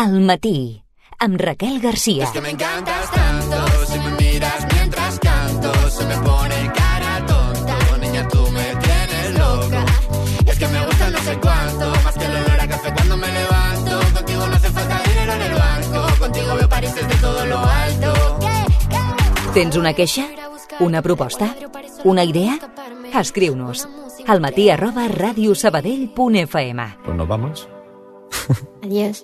Al matí, amb Raquel García. Es que me encantas tanto, si me miras mientras canto, se me pone cara tonta. Niña, tú me tienes loca. Y es que me gusta no sé cuánto, más que el olor a café cuando me levanto. Contigo no hace falta dinero en el banco, contigo veo París desde todo lo alto. Tens una queixa? Una proposta? Una idea? Escriu-nos almatí@radiosabadell.fm. Pues nos vamos. Adiós.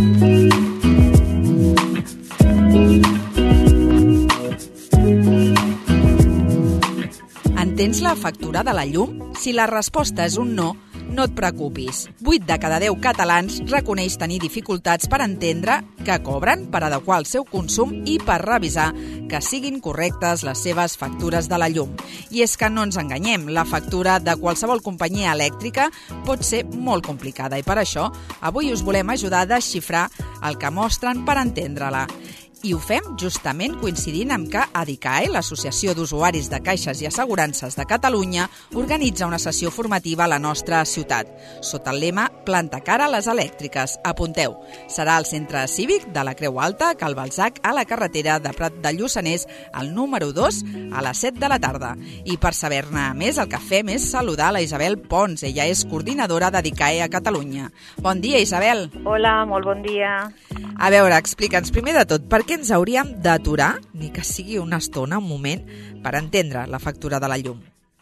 Entens la factura de la llum? Si la resposta és un no, no et preocupis. 8 de cada 10 catalans reconeix tenir dificultats per entendre que cobren, per adequar el seu consum i per revisar que siguin correctes les seves factures de la llum. I és que no ens enganyem, la factura de qualsevol companyia elèctrica pot ser molt complicada i per això avui us volem ajudar a desxifrar el que mostren per entendre-la. I ho fem justament coincidint amb que ADICAE, l'Associació d'Usuaris de Caixes i Assegurances de Catalunya, organitza una sessió formativa a la nostra ciutat, sota el lema Planta cara a les elèctriques. Apunteu, serà al Centre Cívic de la Creu Alta, Cal Balzac, a la carretera de Prat de Lluçanès, al número 2, a les 7 de la tarda. I per saber-ne més, el que fem és saludar la Isabel Pons. Ella és coordinadora d'ADICAE a Catalunya. Bon dia, Isabel. Hola, molt bon dia. A veure, explica'ns primer de tot, per què ens hauríem d'aturar, ni que sigui una estona, un moment, per entendre la factura de la llum?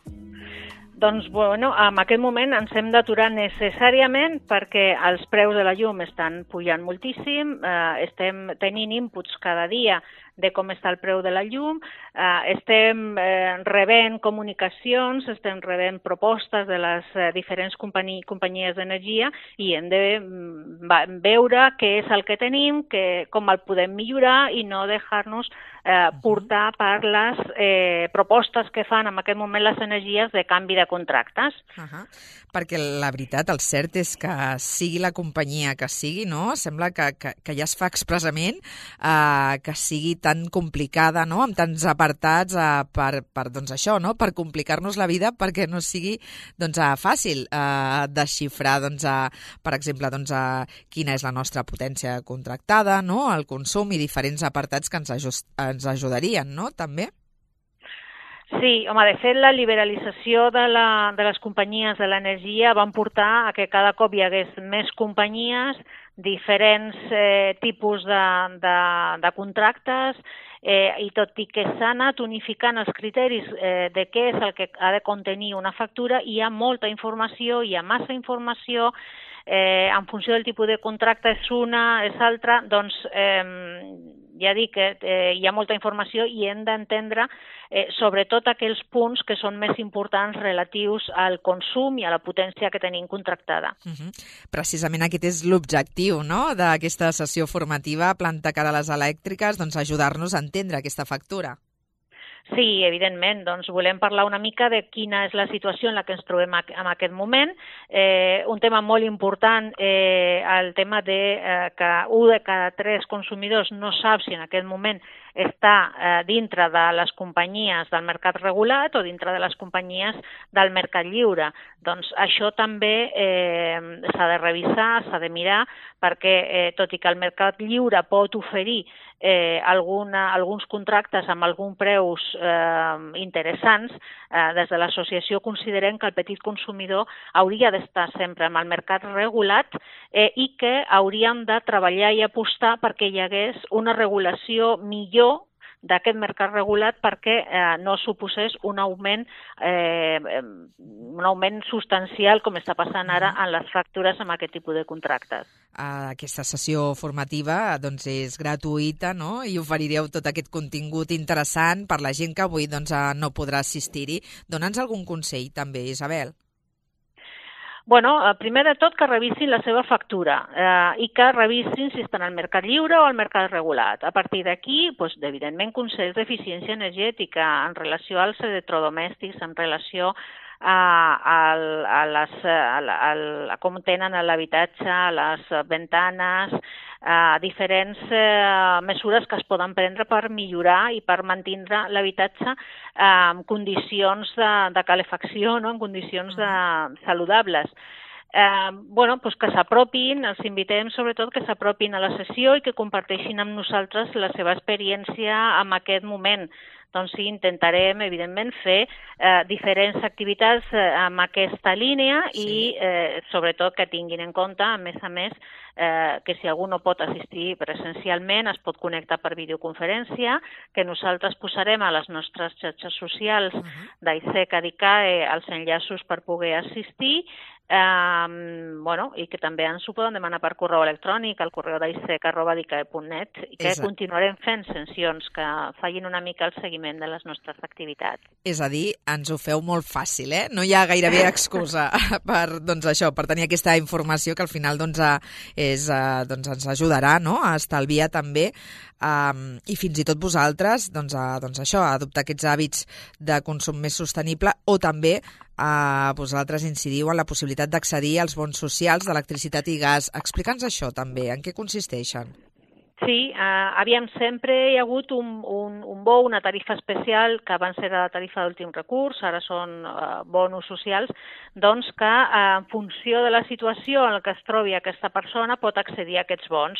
Doncs, bueno, en aquest moment ens hem d'aturar necessàriament perquè els preus de la llum estan pujant moltíssim, estem tenint inputs cada dia de com està el preu de la llum, estem rebent comunicacions, estem rebent propostes de les diferents companyies d'energia i hem de veure què és el que tenim, com el podem millorar i no deixar-nos portar per les propostes que fan en aquest moment les energies de canvi de contractes. Perquè la veritat, el cert és que sigui la companyia que sigui, no? Sembla que ja es fa expressament que sigui tan complicada, no? Amb tants apartats per doncs això, no? Per complicar-nos la vida perquè no sigui doncs, fàcil desxifrar, doncs, per exemple, doncs, quina és la nostra potència contractada, no? El consum i diferents apartats que ens ajudarien, no? També? Sí, home, de fet, la liberalització de les companyies de l'energia van portar a que cada cop hi hagués més companyies, diferents tipus de contractes, i tot i que s'ha anat unificant els criteris de què és el que ha de contenir una factura, hi ha molta informació, hi ha massa informació, en funció del tipus de contracte és una, és altra, doncs ja dic que hi ha molta informació i hem d'entendre sobretot aquells punts que són més importants relatius al consum i a la potència que tenim contractada. Precisament aquest és l'objectiu, no?, d'aquesta sessió formativa Planta cara a les elèctriques, doncs ajudar-nos a entendre aquesta factura. Sí, evidentment, doncs volem parlar una mica de quina és la situació en la que ens trobem en aquest moment. Un tema molt important, el tema de que 1 de cada 3 consumidors no sap si en aquest moment està dintre de les companyies del mercat regulat o dintre de les companyies del mercat lliure. Doncs això també s'ha de revisar, s'ha de mirar, perquè tot i que el mercat lliure pot oferir alguns contractes amb alguns preus interessants, des de l'associació considerem que el petit consumidor hauria d'estar sempre amb el mercat regulat i que hauríem de treballar i apostar perquè hi hagués una regulació millor d'aquest mercat regulat perquè no suposés un augment substancial com està passant ara en les factures amb aquest tipus de contractes. Aquesta sessió formativa doncs, és gratuïta, no?, i oferireu tot aquest contingut interessant per la gent que avui doncs, no podrà assistir-hi. Dona'ns algun consell també, Isabel. Bueno, primer de tot que revisin la seva factura i que revisin si estan al mercat lliure o al mercat regulat. A partir d'aquí, doncs, evidentment, consells d'eficiència energètica en relació als electrodomèstics, en relació a com tenen l'habitatge, les ventanes, diferents mesures que es poden prendre per millorar i per mantenir l'habitatge en condicions de calefacció, no? En condicions saludables. que s'apropin, els invitem sobretot que s'apropin a la sessió i que comparteixin amb nosaltres la seva experiència en aquest moment. Doncs sí, intentarem, evidentment, fer diferents activitats amb aquesta línia i, sobretot, que tinguin en compte, a més, que si algú no pot assistir presencialment es pot connectar per videoconferència, que nosaltres posarem a les nostres xarxes socials d'AICEC, ADICAE, els enllaços per poder assistir, i que també ens ho poden demanar per correu electrònic al correu d'aicec@dicae.net i que continuarem fent sessions que facin una mica el seguiment de les nostres activitats. És a dir, ens ho feu molt fàcil, No hi ha gairebé excusa per tenir aquesta informació que al final ens ajudarà a estalviar també i fins i tot vosaltres a adoptar aquests hàbits de consum més sostenible o també vosaltres incidiu en la possibilitat d'accedir als bons socials d'electricitat i gas. Explica'ns això també, en què consisteixen? Sí, sempre hi ha hagut un bo, una tarifa especial, que abans era la tarifa d'últim recurs, ara són bonus socials, doncs que en funció de la situació en què es trobi aquesta persona pot accedir a aquests bons.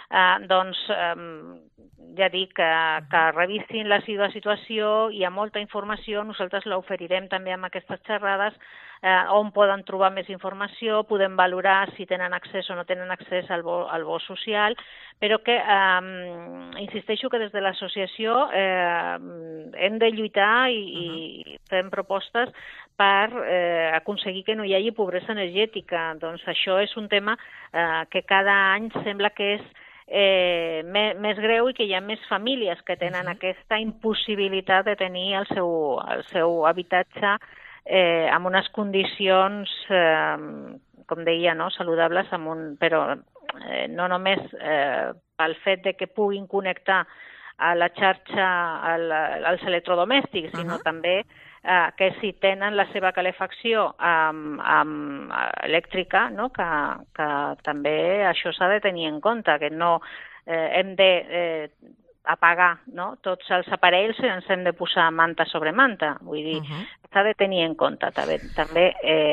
Ja dic que revisin la seva situació, hi ha molta informació, nosaltres l'oferirem també amb aquestes xerrades, on poden trobar més informació, podem valorar si tenen accés o no tenen accés al bo social, però que insisteixo que des de l'associació hem de lluitar i fem propostes per aconseguir que no hi hagi pobresa energètica. Doncs això és un tema que cada any sembla que és més greu i que hi ha més famílies que tenen aquesta impossibilitat de tenir el seu habitatge amb unes condicions, com deia, saludables, però no només pel fet de que puguin connectar a la xarxa als electrodomèstics, sinó també que si tenen la seva calefacció elèctrica, que també això s'ha de tenir en compte, que no hem de apagar tots els aparells i ens hem de posar manta sobre manta. Vull dir, s'ha de tenir en compte també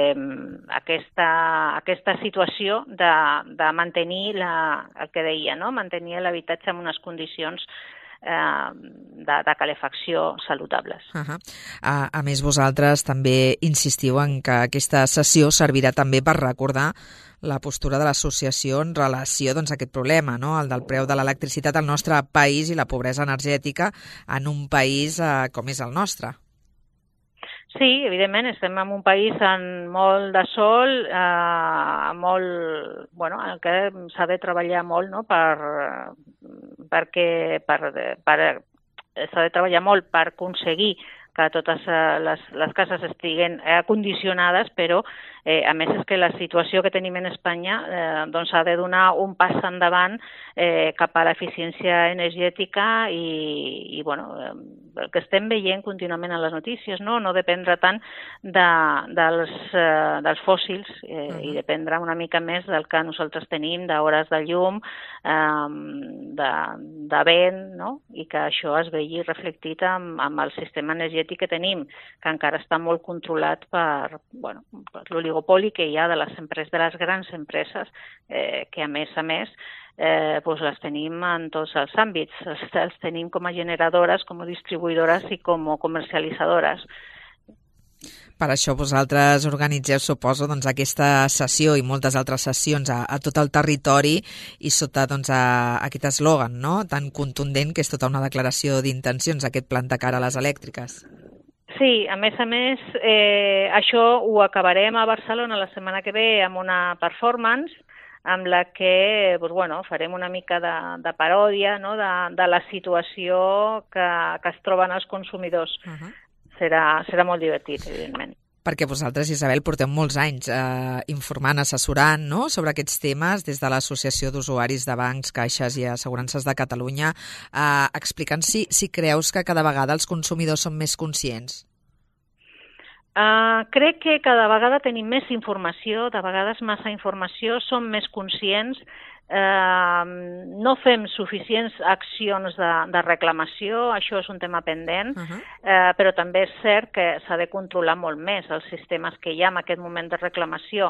aquesta situació de mantenir el que deia, mantenir l'habitatge en unes condicions de calefacció saludables. A més, vosaltres també insistiu en que aquesta sessió servirà també per recordar la postura de l'associació en relació a aquest problema, el del preu de l'electricitat al nostre país i la pobresa energètica en un país com és el nostre. Sí, evidentment, estem en un país amb molt de sol, en què s'ha de treballar molt, s'ha de treballar molt per aconseguir que totes les cases estiguen condicionades, però a més és que la situació que tenim en Espanya ha de donar un pas endavant cap a l'eficiència energètica i el que estem veient contínuament a les notícies, no dependre tant dels fòssils i dependre una mica més del que nosaltres tenim, d'hores de llum, de vent, i que això es vegi reflectit amb el sistema energètic que tenim, que encara està molt controlat per l'oligopoli que hi ha de les grans empreses, que a més les tenim en tots els àmbits. Els tenim com a generadores, com a distribuïdores i com a comercialitzadores. Per això vosaltres organitzeu, suposo, aquesta sessió i moltes altres sessions a tot el territori i sota aquest eslògan tan contundent que és tota una declaració d'intencions, aquest plantar cara a les elèctriques. Sí, a més, això ho acabarem a Barcelona la setmana que ve amb una performance amb la que farem una mica de paròdia de la situació que es troben els consumidors. Serà molt divertit, evidentment. Perquè vosaltres, Isabel, porteu molts anys informant, assessorant sobre aquests temes des de l'Associació d'Usuaris de Bancs, Caixes i Assegurances de Catalunya. Explica'ns si creus que cada vegada els consumidors són més conscients. Crec que cada vegada tenim més informació, de vegades massa informació, som més conscients no fem suficients accions de reclamació, això és un tema pendent, però també és cert que s'ha de controlar molt més els sistemes que hi ha en aquest moment de reclamació.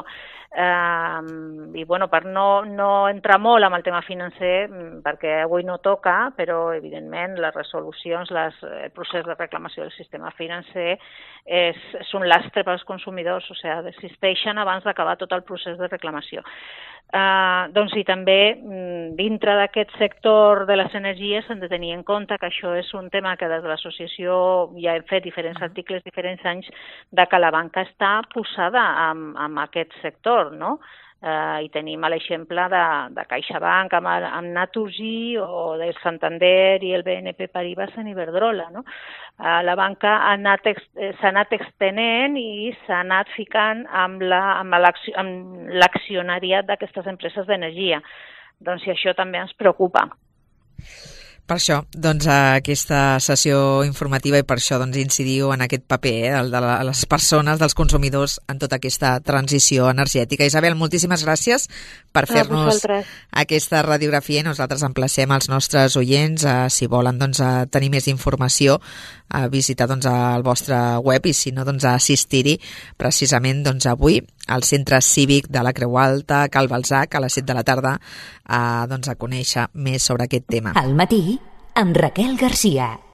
I bueno, per no entrar molt en el tema financer, perquè avui no toca, però evidentment les resolucions, el procés de reclamació del sistema financer és un lastre pels consumidors, o sigui, desisteixen abans d'acabar tot el procés de reclamació. Doncs i també dintre d'aquest sector de les energies hem de tenir en compte que això és un tema que des de l'associació ja hem fet diferents articles, diferents anys, de que la banca està posada en aquest sector, no? I tenim l'exemple de CaixaBank amb Naturgy o del Santander i el BNP Paribas en Iberdrola, no? La banca s'ha anat extenent i s'ha anat ficant amb l'accionariat d'aquestes empreses d'energia. Doncs i això també ens preocupa. Per això, doncs, aquesta sessió informativa i per això doncs, incidiu en aquest paper el de les persones, dels consumidors en tota aquesta transició energètica. Isabel, moltíssimes gràcies per fer-nos aquesta radiografia i nosaltres emplacem els nostres oients, si volen doncs, tenir més informació, a visitar doncs, el vostre web i si no doncs, a assistir-hi precisament doncs, avui al Centre Cívic de la Creu Alta, Cal Balzac, a les 7 de la tarda, doncs, a conèixer més sobre aquest tema. Al matí, amb Raquel Garcia.